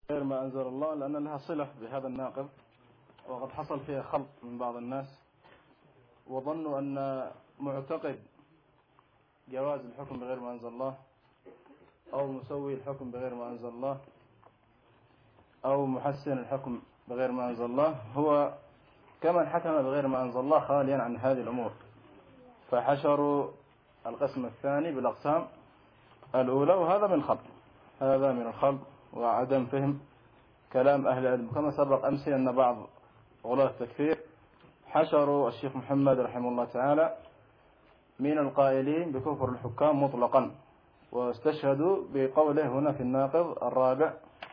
غير ما أنزل الله، لأن لها صلة بهذا الناقض، وقد حصل فيها خلط من بعض الناس وظنوا أن معتقد جواز الحكم بغير ما أنزل الله أو مسوي الحكم بغير ما أنزل الله أو محسن الحكم بغير ما أنزل الله هو كمن حكم بغير ما أنزل الله خاليا عن هذه الأمور، فحشروا القسم الثاني بالأقسام الأولى، وهذا من الخلط، هذا من الخلط وعدم فهم كلام أهل العلم. كما سبق أمس أن بعض غلاة التكفير حشروا الشيخ محمد رحمه الله تعالى من القائلين بكفر الحكام مطلقا، واستشهدوا بقوله هنا في الناقض الرابع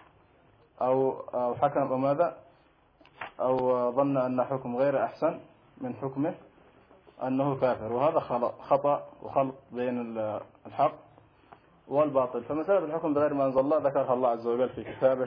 أو حكم أو ماذا أو ظن أن حكم غير أحسن من حكمه أنه كافر، وهذا خطأ وخلط بين الحق والباطل. فمسألة الحكم بغير ما أنزل الله ذكرها الله عز وجل في كتابه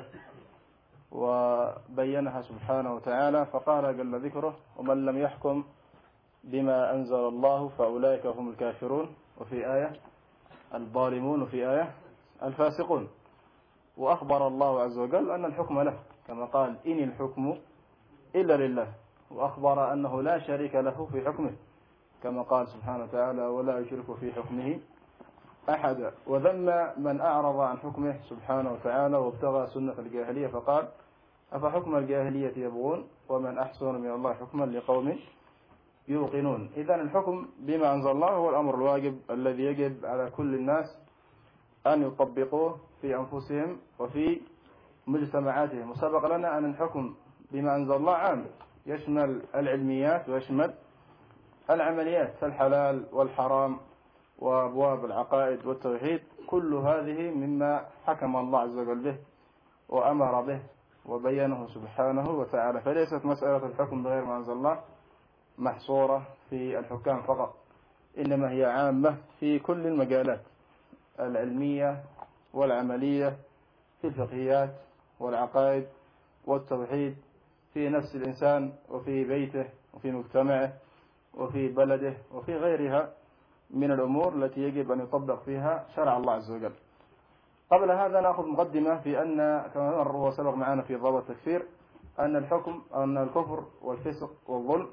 وبينها سبحانه وتعالى، فقال جل ذكره: ومن لم يحكم بما أنزل الله فأولئك هم الكافرون، وفي آية الظالمون، وفي آية الفاسقون. وأخبر الله عز وجل أن الحكم له، كما قال: إن الحكم إلا لله، وأخبر أنه لا شريك له في حكمه، كما قال سبحانه وتعالى: ولا يشرك في حكمه أحدا. وذم من أعرض عن حكمه سبحانه وتعالى وابتغى سنة الجاهلية، فقال: أفحكم الجاهلية يبغون ومن أحسن من الله حكما لقوم يوقنون. إذن الحكم بما أنزل الله هو الأمر الواجب الذي يجب على كل الناس أن يطبقوه في أنفسهم وفي مجتمعاتهم. وسبق لنا أن الحكم بما أنزل الله عام، يشمل العلميات ويشمل العمليات، فالحلال والحرام وأبواب العقائد والتوحيد، كل هذه مما حكم الله عز وجل به وأمر به وبينه سبحانه وتعالى. فليست مسألة الحكم بغير ما أنزل الله محصورة في الحكام فقط، إنما هي عامة في كل المجالات العلمية والعملية، في الفقهيات والعقائد والتوحيد، في نفس الإنسان وفي بيته وفي مجتمعه وفي بلده وفي غيرها من الأمور التي يجب أن يطبق فيها شرع الله عز وجل. قبل هذا نأخذ مقدمة في أن كما مر وسبق معنا في ضابط التكفير أن الكفر والفسق والظلم،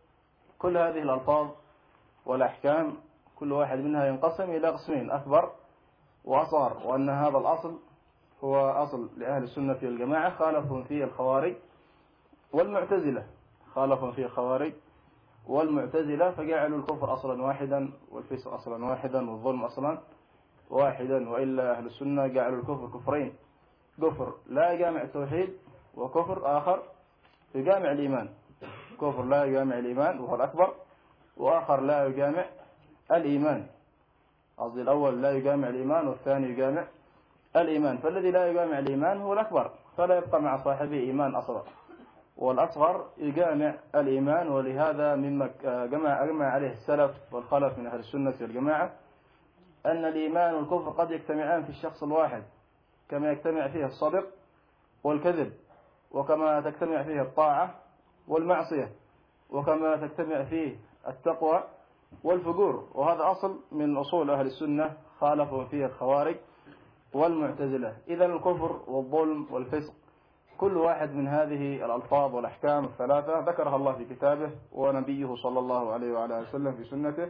كل هذه الألفاظ والأحكام كل واحد منها ينقسم إلى قسمين: أكبر وأصغر، وأن هذا الأصل هو أصل لأهل السنة والجماعة، خالفهم فيه الخوارج والمعتزلة، خالفهم فيه الخوارج والمعتزلة، فجعلوا الكفر أصلا واحدا والفسق أصلا واحدا والظلم أصلا واحدا. وإلا أهل السنة جعلوا الكفر كفرين: كفر لا يجامع التوحيد، وكفر آخر يجامع الإيمان. كفر لا يجامع الإيمان وهو الأكبر، وآخر لا يجامع الإيمان، قصدي الأول لا يجامع الإيمان والثاني يجامع الإيمان. فالذي لا يجامع الإيمان هو الأكبر، فلا يبقى مع صاحبه إيمان أصغر، والأصغر يجامع الإيمان. ولهذا مما أجمع عليه السلف والخلف من أهل السنة والجماعة أن الإيمان والكفر قد يجتمعان في الشخص الواحد، كما يجتمع فيه الصدق والكذب، وكما تجتمع فيه الطاعة والمعصية، وكما تجتمع فيه التقوى والفجور. وهذا أصل من أصول أهل السنة خالفوا فيه الخوارج والمعتزلة. إذن الكفر والظلم والفسق كل واحد من هذه الألفاظ والأحكام الثلاثة ذكرها الله في كتابه ونبيه صلى الله عليه وعلى وسلم في سنته،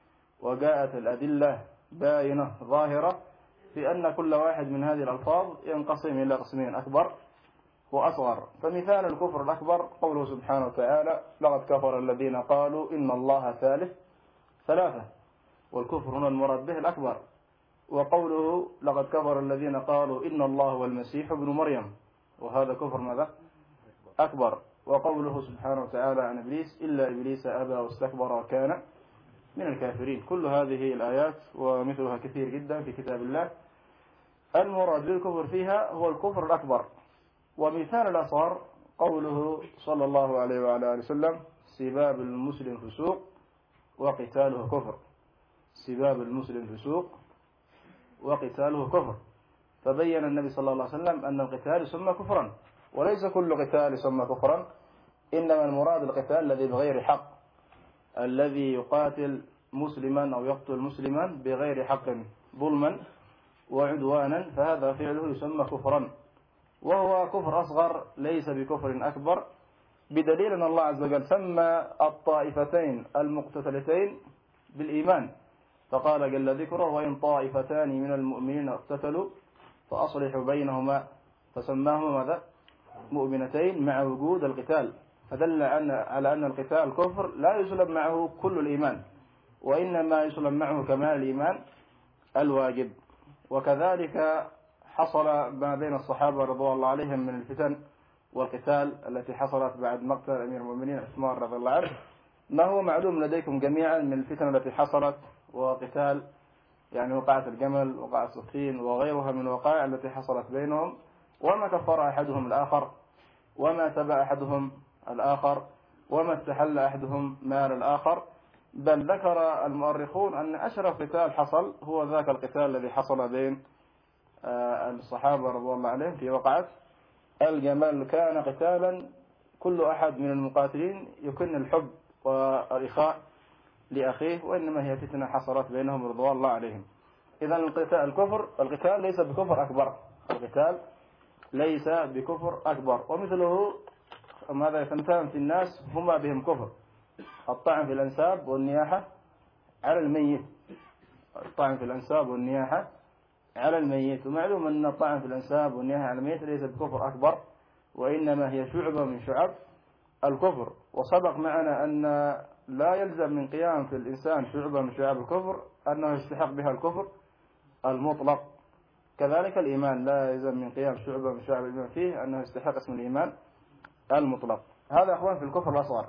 وجاءت الأدلة باينة ظاهرة في أن كل واحد من هذه الألفاظ ينقسم إلى قسمين: أكبر وأصغر. فمثال الكفر الأكبر قوله سبحانه وتعالى: لقد كفر الذين قالوا إن الله ثالث ثلاثة، والكفر هنا المراد به الأكبر. وقوله: لقد كفر الذين قالوا إن الله والمسيح ابن مريم، وهذا كفر ماذا؟ أكبر. وقوله سبحانه وتعالى عن إبليس: إلا إبليس أبى واستكبر وكان من الكافرين. كل هذه الآيات ومثلها كثير جدا في كتاب الله المراد بالكفر فيها هو الكفر الأكبر. ومثال الأصغر قوله صلى الله عليه وعلى آله وسلم: سباب المسلم فسوق وقتاله كفر. سباب المسلم فسوق وقتاله كفر. فبين النبي صلى الله عليه وسلم أن القتال يسمى كفرا، وليس كل قتال يسمى كفرا، إنما المراد القتال الذي بغير حق، الذي يقاتل مسلما أو يقتل مسلما بغير حق ظلما وعدوانا، فهذا فعله يسمى كفرا. وهو كفر أصغر ليس بكفر أكبر، بدليل أن الله عز وجل سمى الطائفتين المقتتلتين بالإيمان، فقال جل ذكره: وإن طائفتان من المؤمنين اقتتلوا فأصلحوا بينهما، فسماهما ماذا؟ مؤمنتين مع وجود القتال، فدل على أن القتال كفر لا يسلب معه كل الإيمان، وإنما يسلب معه كمال الإيمان الواجب. وكذلك حصل ما بين الصحابة رضوان الله عليهم من الفتن والقتال التي حصلت بعد مقتل أمير المؤمنين عثمان رضي الله عنه، ما هو معلوم لديكم جميعا من الفتن التي حصلت وقتال، يعني وقعة الجمل، وقعة صفين، وغيرها من الوقائع التي حصلت بينهم، وما كفر أحدهم الآخر، وما تبع أحدهم الآخر، وما استحل أحدهم مال الآخر، بل ذكر المؤرخون أن أشرف قتال حصل هو ذاك القتال الذي حصل بين الصحابة رضي الله عليهم في وقعة الجمل. كان قتالا كل أحد من المقاتلين يكن الحب والإخاء لأخيه، وإنما هي فتنة حصلت بينهم رضوان الله عليهم. إذن القتال ليس بكفر أكبر، القتال ليس بكفر أكبر. ومثله ماذا يتمثل في الناس هما بهم كفر: الطعن في الأنساب والنياحة على الميت، الطعن في الأنساب والنياحة على الميت. ومعلوم أن الطعن في الأنساب والنياحة على الميت ليس بكفر أكبر، وإنما هي شعبة من شعب الكفر. وسبق معنا أن لا يلزم من قيام في الإنسان شعبة من شعب الكفر أنه يستحق بها الكفر المطلق. كذلك الإيمان لا يلزم من قيام شعبة من شعب الإيمان فيه أنه يستحق اسم الإيمان المطلق. هذا أخوان في الكفر الأصغر.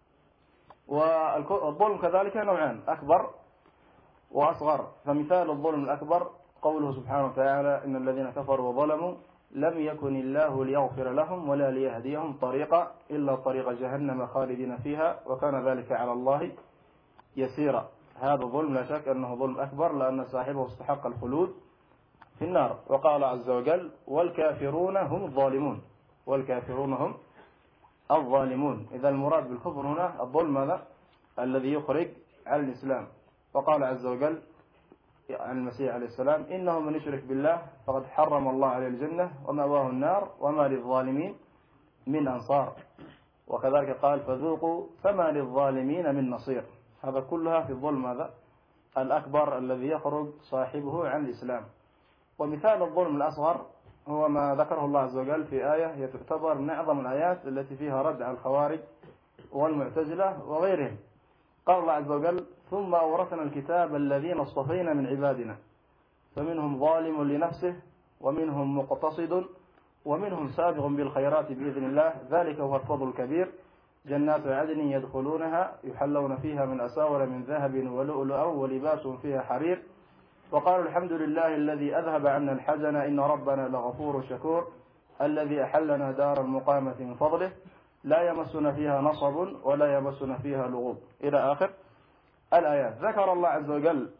والظلم كذلك نوعان: أكبر وأصغر. فمثال الظلم الأكبر قوله سبحانه وتعالى: إن الذين كفروا وظلموا لم يكن الله ليغفر لهم ولا ليهديهم طريقا إلا طريق جهنم خالدين فيها وكان ذلك على الله يسيرا. هذا ظلم لا شك أنه ظلم أكبر، لأن صاحبه استحق الخلود في النار. وقال عز وجل: والكافرون هم الظالمون، والكافرون هم الظالمون. إذا المراد بالكفر هنا الظلم هذا الذي يخرج عن الإسلام. وقال عز وجل عن المسيح عليه السلام: إنه من يشرك بالله فقد حرم الله عليه الجنة ومأواه النار وما للظالمين من أنصار. وكذلك قال: فذوقوا فما للظالمين من نصير. هذا كلها في الظلم هذا الأكبر الذي يخرج صاحبه عن الإسلام. ومثال الظلم الأصغر هو ما ذكره الله عز وجل في آية هي تعتبر من أعظم الآيات التي فيها رد على الخوارج والمعتزلة وغيرهم. قال الله عز وجل: ثم أورثنا الكتاب الذين اصطفينا من عبادنا فمنهم ظالم لنفسه ومنهم مقتصد ومنهم سابق بالخيرات بإذن الله ذلك هو الفضل الكبير جنات عدن يدخلونها يحلون فيها من أساور من ذهب ولؤلؤا ولباسهم فيها حرير وقالوا الحمد لله الذي أذهب عنا الحزن إن ربنا لغفور شكور الذي أحلنا دار المقامة من فضله لا يمسنا فيها نصب ولا يمسنا فيها لغوب إلى آخر الآيات. ذكر الله عز وجل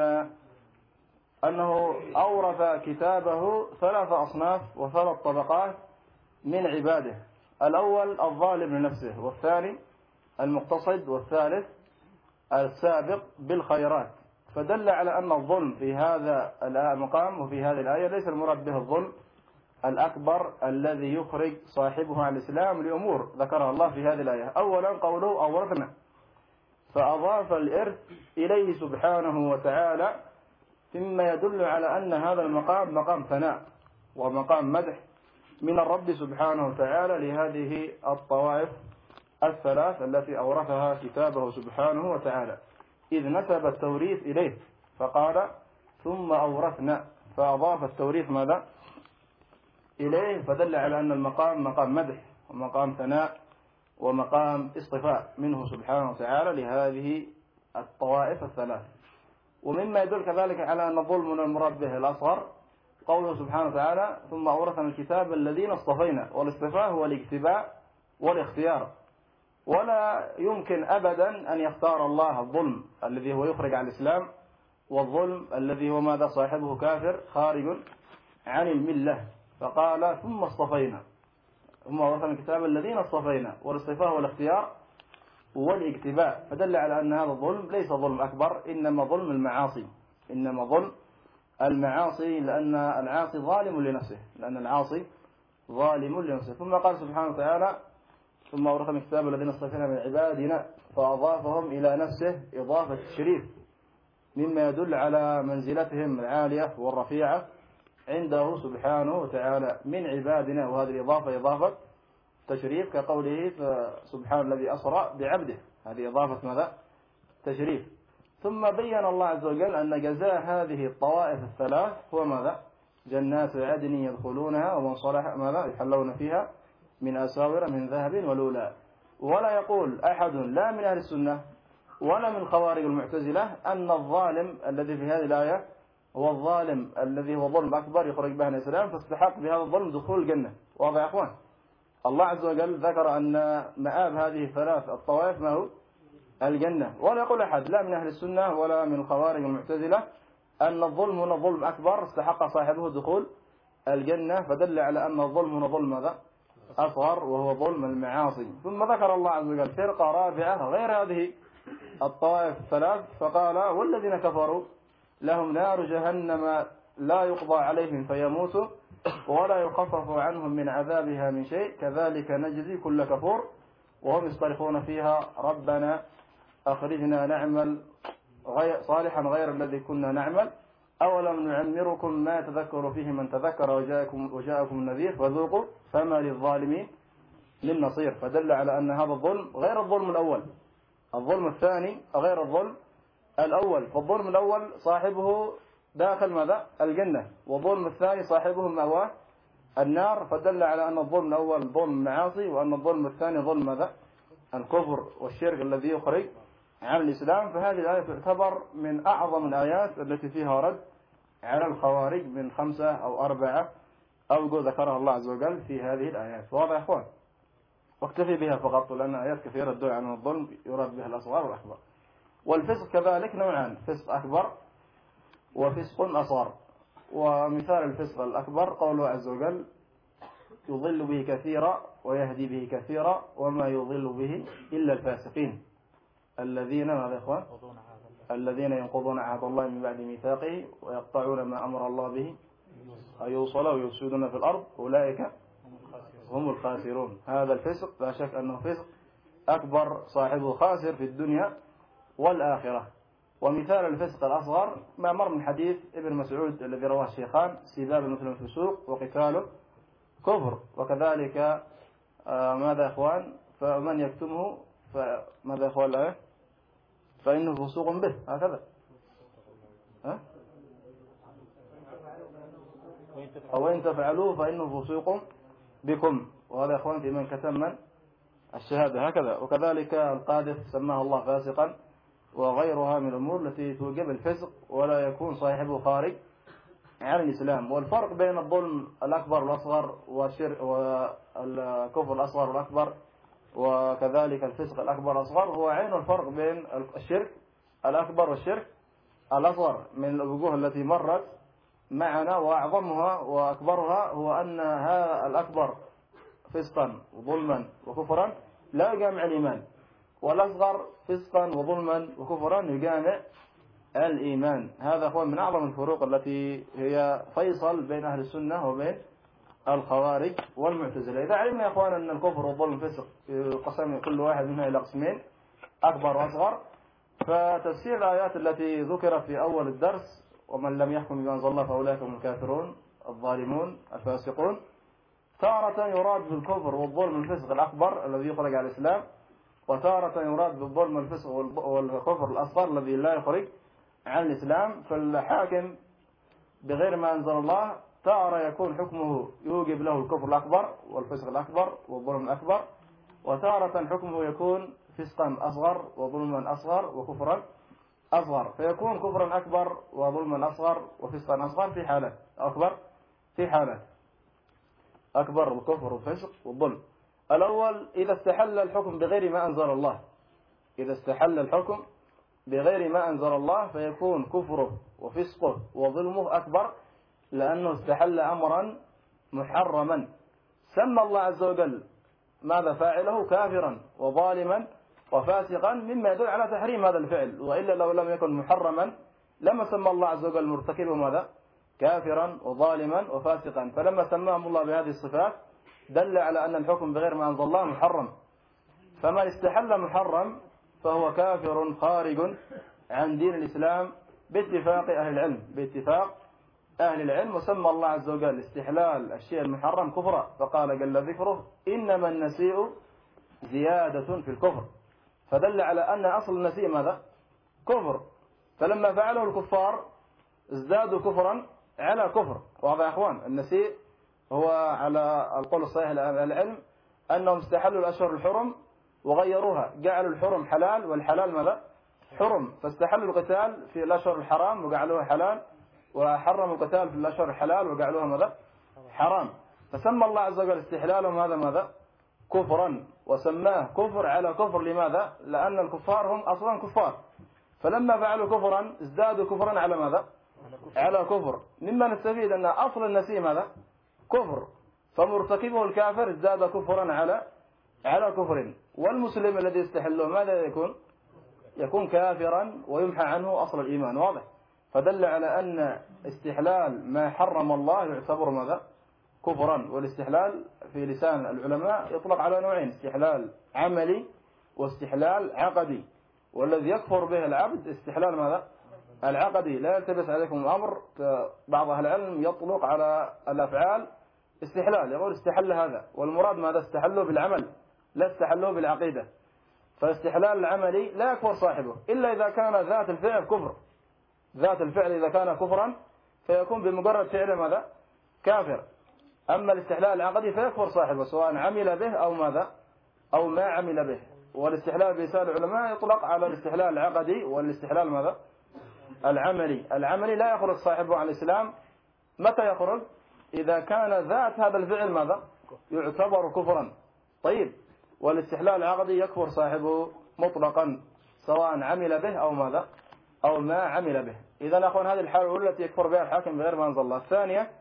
أنه أورث كتابه ثلاث أصناف وثلاث طبقات من عباده: الأول الظالم لنفسه، والثاني المقتصد، والثالث السابق بالخيرات. فدل على أن الظلم في هذا المقام وفي هذه الآية ليس المراد به الظلم الأكبر الذي يخرج صاحبه عن الإسلام لأمور ذكرها الله في هذه الآية. أولا قوله أورثنا، فأضاف الإرث إليه سبحانه وتعالى، مما يدل على أن هذا المقام مقام ثناء ومقام مدح من الرب سبحانه وتعالى لهذه الطوائف الثلاث التي أورثها كتابه سبحانه وتعالى، إذ نسب التوريث إليه فقال ثم أورثنا، فأضاف التوريث ماذا؟ إليه، فدل على أن المقام مقام مدح ومقام ثناء ومقام اصطفاء منه سبحانه وتعالى لهذه الطوائف الثلاث. ومما يدل كذلك على أن الظلم المراد به الأصغر قوله سبحانه وتعالى ثم أورثنا الكتاب الذين اصطفينا، والاصطفاء هو الاجتباء والاختيار، ولا يمكن أبدا أن يختار الله الظلم الذي هو يخرج عن الإسلام والظلم الذي هو ماذا صاحبه كافر خارج عن الملة. فقال ثم اصطفينا، ثم أورثنا الكتاب الذين اصطفينا، والاصطفاء هو الاختيار والاجتباء، فدل على أن هذا الظلم ليس ظلم أكبر، إنما ظلم المعاصي، إنما ظلم المعاصي، لأن العاصي ظالم لنفسه، لأن العاصي ظالم لنفسه. ثم قال سبحانه وتعالى ثم أورثنا الكتاب الذين اصطفينا من عبادنا فأضافهم إلى نفسه إضافة التشريف مما يدل على منزلتهم العالية والرفيعة عنده سبحانه وتعالى من عبادنا. وهذه الإضافة إضافة تشريف كقوله سبحان الذي أسرى بعبده، هذه إضافة ماذا؟ تشريف. ثم بين الله عز وجل أن جزاء هذه الطوائف الثلاث هو ماذا؟ جنات عدن يدخلونها ومن صلح ماذا؟ يحلون فيها من أساور من ذهب ولولا. ولا يقول أحد لا من أهل السنة ولا من خوارج المعتزلة أن الظالم الذي في هذه الآية هو الظالم الذي هو ظلم أكبر يخرج به عن الإسلام فاستحق بهذا الظلم دخول الجنة. واضح يا أخوان؟ الله عز وجل ذكر أن مآب هذه الثلاث الطوائف ما هو؟ الجنة. ولا يقول أحد لا من أهل السنة ولا من خوارج المعتزلة أن الظلم هنا ظلم أكبر استحق صاحبه دخول الجنة، فدل على أن الظلم هنا ظلم ماذا؟ أصغر وهو ظلم المعاصي. ثم ذكر الله عز وجل فرقة رابعة غير هذه الطوائف الثلاث فقال والذين كفروا لهم نار جهنم لا يقضى عليهم فيموتوا ولا يخفف عنهم من عذابها من شيء كذلك نجزي كل كفور وهم يصطرخون فيها ربنا أخرجنا نعمل صالحا غير الذي كنا نعمل أولم نعمركم ما يتذكر فيه من تذكر وجاءكم النذير فذوقوا فما للظالمين من نصير. فدل على أن هذا الظلم غير الظلم الأول. الظلم الثاني غير الظلم الأول. فالظلم الأول صاحبه داخل ماذا؟ الجنة، والظلم الثاني صاحبه مأواه النار. فدل على أن الظلم الأول ظلم معاصي وأن الظلم الثاني ظلم ماذا؟ الكفر والشرك الذي يخرج عن الإسلام. فهذه الآية تعتبر من أعظم الآيات التي فيها رد على الخوارج من 5 أو 4 أوجه ذكرها الله عز وجل في هذه الآيات. واضح يا أخوان؟ واكتفي بها فقط لأن آيات كثيرة تدل على أن الظلم يراد بها الأصغر والأكبر. والفسق كذلك نوعان، فسق أكبر وفسق أصغر. ومثال الفسق الأكبر قوله عز وجل يضل به كثيرا ويهدي به كثيرا وما يضل به إلا الفاسقين الذين ماذا يا إخوان؟ الذين ينقضون عهد الله من بعد ميثاقه ويقطعون ما أمر الله به أن يوصل ويفسدون في الأرض أولئك هم الخاسرون. هذا الفسق لا شك أنه فسق أكبر صاحبه خاسر في الدنيا والآخرة. ومثال الفسق الأصغر ما مر من حديث ابن مسعود الذي رواه الشيخان سباب المسلم فسوق وقتاله كفر. وكذلك ماذا يا إخوان؟ فمن يكتمه فماذا يا إخوان الآية؟ فإنه فسوق به. هكذا أو إن تفعلوه فإنه فسوق بكم. وهذا يا إخوان في من كتم من الشهادة هكذا. وكذلك القاذف سماه الله فاسقا وغيرها من الأمور التي توجب الفسق ولا يكون صاحبه خارج عن الإسلام. والفرق بين الظلم الأكبر والأصغر والكفر الأصغر والأكبر وكذلك الفسق الأكبر والأصغر هو عين الفرق بين الشرك الأكبر والشرك الأصغر من الوجوه التي مرت معنا. وأعظمها وأكبرها هو أن هذا الأكبر فسقا وظلما وكفرا لا يجامع الإيمان، والأصغر فسقا وظلما وكفرا يجامع الإيمان. هذا هو من أعظم الفروق التي هي فيصل بين أهل السنة وبين الخوارج والمعتزلة. إذا علمنا يا أخوان أن الكفر والظلم فسق يقسم كل واحد منها إلى قسمين أكبر وأصغر، فتفسير الآيات التي ذكرت في أول الدرس ومن لم يحكم بما أنزل الله فأولئك هم الكافرون الظالمون الفاسقون، تارة يراد بالكفر والظلم الفسق الأكبر الذي يخرج على الإسلام، وتارة يراد بالظلم الفسق والكفر الأصغر الذي لا يخرج عن الإسلام. فالحاكم بغير ما أنزل الله تارة يكون حكمه يوجب له الكفر الأكبر والفسق الأكبر والظلم الأكبر، وتارة حكمه يكون فسقا أصغر وظلما أصغر وكفرا أصغر، فيكون كفرا أكبر وظلما أصغر وفسقا أصغر في حالات أكبر في حالات أكبر الكفر والفسق والظلم. الأول إذا استحل الحكم بغير ما أنزل الله، إذا استحل الحكم بغير ما أنزل الله فيكون كفره وفسقه وظلمه أكبر لأنه استحل أمرا محرما سمى الله عز وجل ماذا فاعله كافرا وظالما وفاسقا مما يدل على تحريم هذا الفعل، وإلا لو لم يكن محرما لما سمى الله عز وجل مرتكبه ماذا كافرا وظالما وفاسقا. فلما سماهم الله بهذه الصفات دل على أن الحكم بغير ما أنزل الله محرم. فمن استحل محرم فهو كافر خارج عن دين الإسلام باتفاق أهل العلم، باتفاق أهل العلم. وسمى الله عز وجل استحلال الشيء المحرم كفرا، فقال جل ذكره إنما النسيء زيادة في الكفر. فدل على أن أصل النسيء ماذا؟ كفر. فلما فعله الكفار ازدادوا كفرا على كفر. واضح يا أخوان؟ النسيء هو على القول الصحيح للعلم أنهم استحلوا الأشهر الحرم وغيروها، جعلوا الحرم حلال والحلال ماذا؟ حرم. فاستحلوا القتال في الأشهر الحرام وجعلوها حلال، وحرموا القتال في الأشهر الحلال وجعلوها ماذا؟ حرام. فسمى الله عز وجل استحلالهم هذا ماذا؟ كفرا، وسماه كفر على كفر. لماذا؟ لأن الكفار هم أصلا كفار، فلما فعلوا كفرا ازدادوا كفرا على ماذا؟ على كفر. مما نستفيد أن أصل النسيء ماذا؟ كفر، فمرتكبه الكافر ازداد كفرا على كفر. والمسلم الذي يستحله ماذا يكون؟ يكون كافرا ويمحى عنه أصل الإيمان. واضح؟ فدل على أن استحلال ما حرم الله يعتبر ماذا؟ كفرا. والاستحلال في لسان العلماء يطلق على نوعين: استحلال عملي واستحلال عقدي. والذي يكفر به العبد استحلال ماذا؟ العقدي. لا يلتبس عليكم الأمر، بعض أهل العلم يطلق على الأفعال استحلال، يقول استحل هذا، والمراد ماذا؟ استحله بالعمل، لا استحله بالعقيدة. فالاستحلال العملي لا يكفر صاحبه إلا إذا كان ذات الفعل كفر. ذات الفعل إذا كان كفرا فيكون بمجرد فعل ماذا؟ كافر. أما الاستحلال العقدي فيكفر صاحبه سواء عمل به أو ماذا؟ أو ما عمل به. والاستحلال بلسان العلماء يطلق على الاستحلال العقدي والاستحلال ماذا؟ العملي. العملي لا يخرج صاحبه عن الإسلام. متى يخرج؟ إذا كان ذات هذا الفعل ماذا؟ يعتبر كفرا. طيب، والاستحلال العقدي يكفر صاحبه مطلقا سواء عمل به أو ماذا؟ أو ما عمل به. إذا أخوان هذه الحالة الأولى التي يكفر بها الحاكم بغير ما أنزل الله. الثانية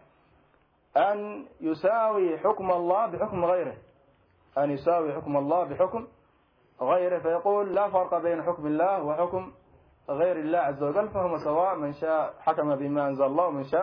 أن يساوي حكم الله بحكم غيره، أن يساوي حكم الله بحكم غيره، فيقول لا فرق بين حكم الله وحكم غير الله عز وجل، فهم سواء، من شاء حكم بما أنزل الله ومن شاء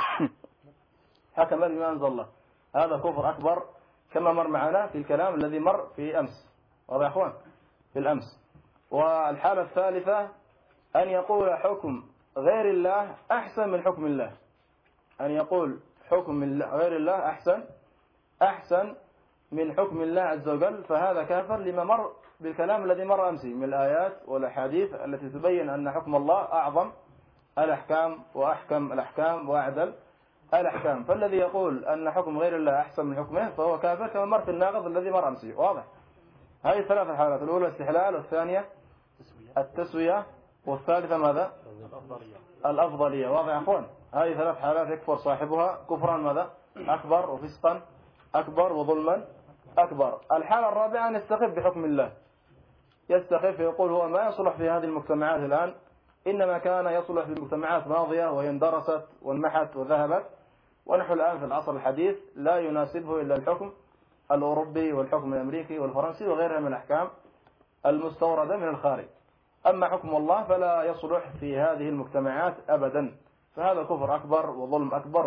حكم بما أنزل الله. هذا كفر أكبر كما مر معنا في الكلام الذي مر في أمس. واضح يا أخوان؟ في الأمس. والحالة الثالثة أن يقول حكم غير الله أحسن من حكم الله، أن يقول حكم غير الله أحسن من حكم الله عز وجل، فهذا كافر لما مر بالكلام الذي مر أمس من الآيات والأحاديث التي تبين أن حكم الله أعظم الأحكام وأحكم الأحكام وأعدل الأحكام. فالذي يقول أن حكم غير الله أحسن من حكمه فهو كافر كما مر في الناقض الذي مر أمس. واضح؟ هذه ثلاث حالات: الأولى الاستحلال، والثانية التسوية، والثالثة ماذا؟ الأفضلية. واضح يا أخوان؟ هذه ثلاث حالات يكفر صاحبها كفرا ماذا؟ أكبر، وفسقا أكبر، وظلما أكبر. الحالة الرابعة أن يستخف بحكم الله، يستخف يقول هو ما يصلح في هذه المجتمعات الآن، إنما كان يصلح في المجتمعات ماضية وهي اندرست وانمحت وذهبت، ونحن الآن في العصر الحديث لا يناسبه إلا الحكم الأوروبي والحكم الأمريكي والفرنسي وغيرها من الأحكام المستوردة من الخارج. أما حكم الله فلا يصلح في هذه المجتمعات أبدا، فهذا كفر أكبر وظلم أكبر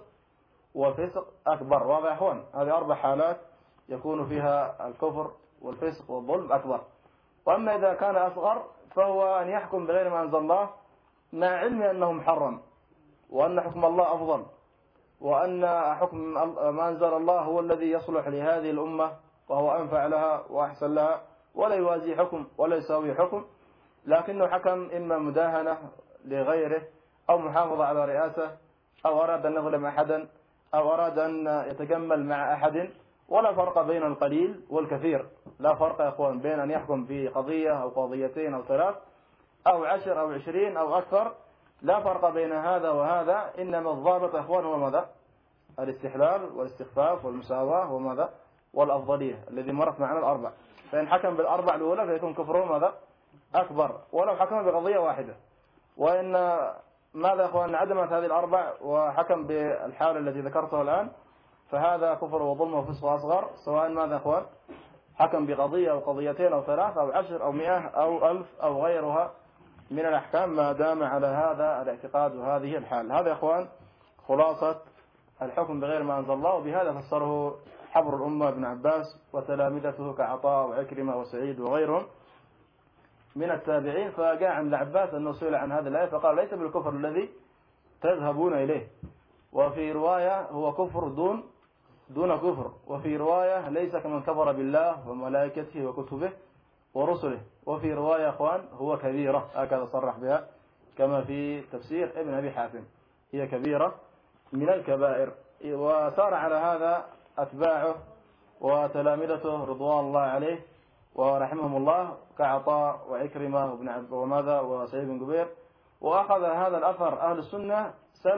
وفسق أكبر. واضح يا أخوان؟ هذه أربع حالات يكون فيها الكفر والفسق والظلم أكبر. وأما إذا كان أصغر فهو أن يحكم بغير ما أنزل الله مع علم أنه محرم، وأن حكم الله أفضل، وأن حكم ما أنزل الله هو الذي يصلح لهذه الأمة وهو أنفع لها وأحسن لها، ولا يوازي حكم ولا يساوي حكم، لكنه حكم إما مداهنة لغيره أو محافظة على رئاسة أو أراد أن يظلم أحدا أو أراد أن يتجمل مع أحد. ولا فرق بين القليل والكثير، لا فرق يا أخوان بين أن يحكم في قضية أو قضيتين أو ثلاث أو 10 أو 20 أو أكثر، لا فرق بين هذا وهذا. إنما الضابط يا أخوان هو ماذا؟ الاستحلال والاستخفاف والمساواة وماذا؟ والأفضلية الذي مرت معنا الأربع. فإن حكم بالأربع الأولى فيكون كفره ماذا؟ أكبر، ولو حكم بقضية واحدة. وإن ماذا يا أخوان؟ عدمت هذه الأربع وحكم بالحالة التي ذكرتها الآن، فهذا كفر وظلم وفسق أصغر، سواء ماذا يا أخوان؟ حكم بقضية أو قضيتين أو 3 أو 10 أو 100 أو 1000 أو غيرها من الأحكام، ما دام على هذا الاعتقاد وهذه الحال. هذا يا أخوان خلاصة الحكم بغير ما أنزل الله، وبهذا فسره حبر الأمة ابن عباس وتلامذته كعطاء وعكرمة وسعيد وغيرهم من التابعين. فجاء عن ابن عباس أنه سئل عن هذه الآية فقال ليس بالكفر الذي تذهبون إليه، وفي رواية هو كفر دون كفر، وفي رواية ليس كمن كفر بالله وملائكته وكتبه ورسله، وفي رواية أخوان هو كبيرة، هكذا صرح بها كما في تفسير ابن أبي حاتم، هي كبيرة من الكبائر. وسار على هذا أتباعه وتلامذته رضوان الله عليه ورحمهم الله كعطاء وعكرمة وماذا وسعيد بن جبير. وأخذ هذا الأثر أهل السنة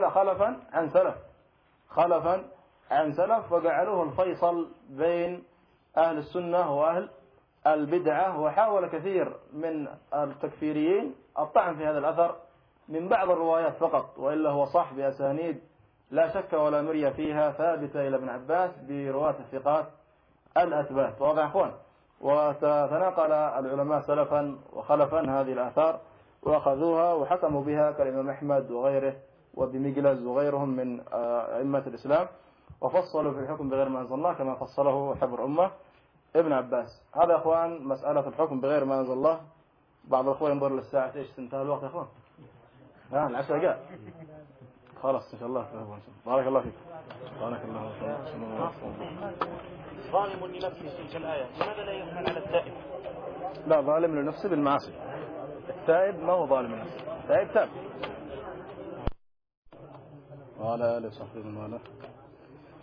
خلفا عن سلف وجعلوه الفيصل بين أهل السنة وأهل البدعة. وحاول كثير من التكفيريين الطعن في هذا الأثر من بعض الروايات فقط، وإلا هو صح بأسانيد لا شك ولا مرية فيها ثابتة إلى ابن عباس برواة الثقات الأثبات. واضح أخوان؟ وتناقل العلماء سلفا وخلفا هذه الآثار وأخذوها وحكموا بها كالإمام أحمد وغيره وبمجلز وغيرهم من أئمة الإسلام، وفصلوا في الحكم بغير ما أنزل الله كما فصله حبر أمة ابن عباس. هذا أخوان مسألة الحكم بغير ما أنزل الله. بعض الأخوة ينظر للساعة إيش انتهى الوقت يا أخوان؟ العشاء جاء خلاص إن شاء الله. بارك الله فيك. بارك الله فيك. ظالم لنفسه تلك الآية، لماذا لا يحمل على التائب؟ لا، ظالم لنفسه بالمعاصي. التائب ما هو ظالم لنفسه، التائب تاب. وعلى آله وصحبه ومن والاه.